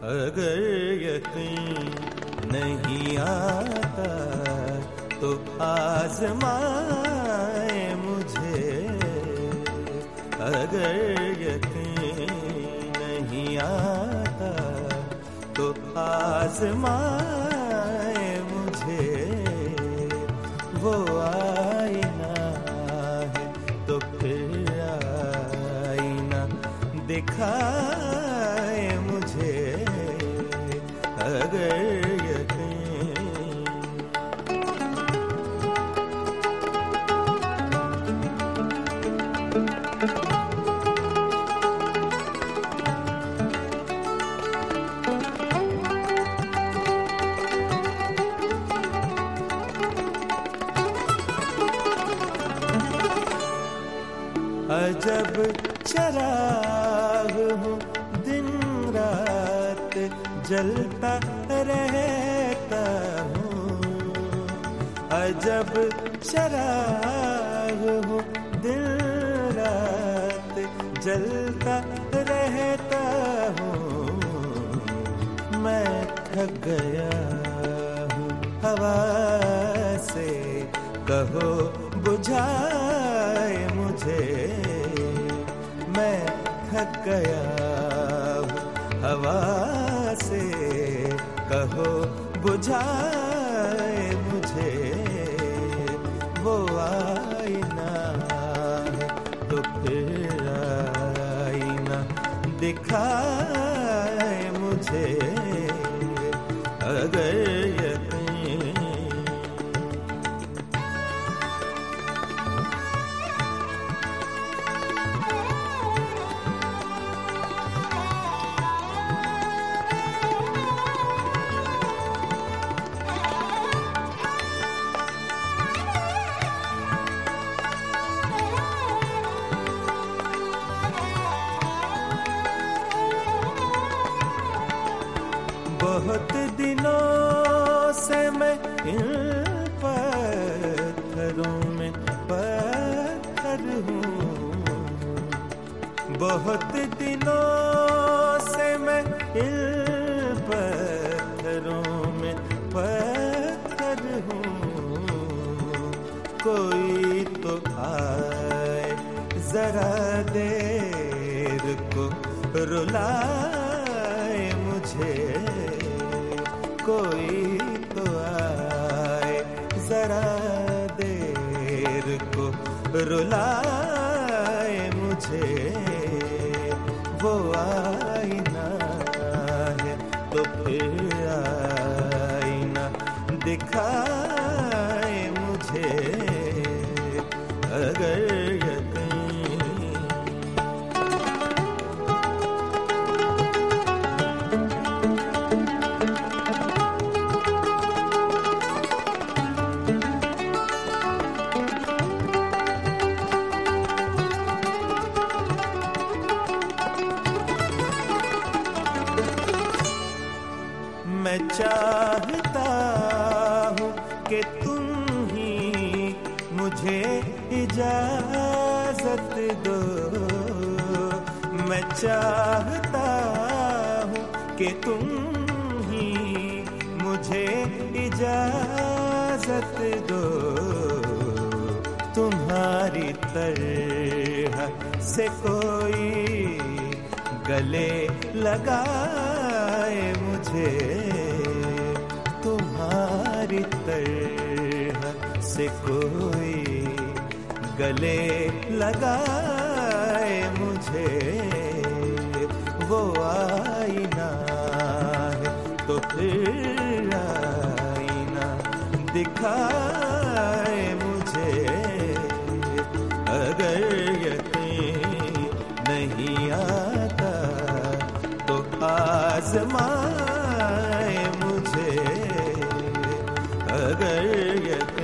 अगर यकीन नहीं आता तो आज़माए मुझे। अगर यकीन नहीं आता तो आज़माए मुझे। वो आईना है तो फिर आईना दिखाए मुझे। अगर अजब चराग हूँ दिन रात जलता रहता हूँ। अजब चराग हूँ दिन रात जलता रहता हूँ। मैं थक गया हूँ हवा से, कहो बुझाए मुझे। मैं थक गया हूँ हवा से, कहो बुझाए मुझे। वो आईना है तो फिर आईना दिखाए मुझे। अगर बहुत दिनों से मैं इन पत्थरों में पत्थर हूँ। बहुत दिनों से मैं इन पत्थरों में पत्थर हूँ। कोई तो आए जरा देर को रुलाए मुझे। कोई तो आए जरा देर को रुलाए मुझे। वो आईना है तो फिर आईना दिखाए मुझे। अगर मैं चाहता हूँ कि तुम ही मुझे इजाज़त दो। मैं चाहता हूँ कि तुम ही मुझे इजाज़त दो। तुम्हारी तरह से कोई गले लगाए मुझे। तुम्हारी तरह से कोई गले लगाए मुझे। वो आईना है तो फिर आईना दिखाए मुझे। अगर यकीन नहीं आता तो आज़माए मुझे। अगर